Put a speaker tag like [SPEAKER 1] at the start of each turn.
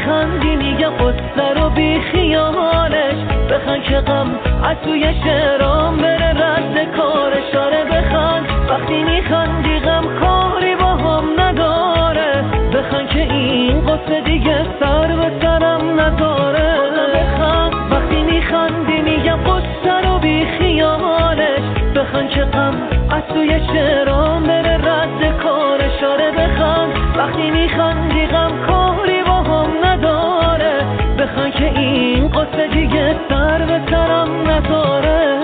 [SPEAKER 1] میخندی میگم قصه رو بی خیالش، بخند که غم از توی شعرام بره رد کارش. آره بخند وقتی میخندی غم کاری با هم نداره، بخند که این قصه دیگه سر به سرم نداره. بخند وقتی میخندی میگم قصه رو بی خیالش، بخند که غم از توی شعرام بره رد کارش. آره بخند وقتی میخندی غم کاری با هم نداره، بخند که این قصه دیگه سر به سرم نداره.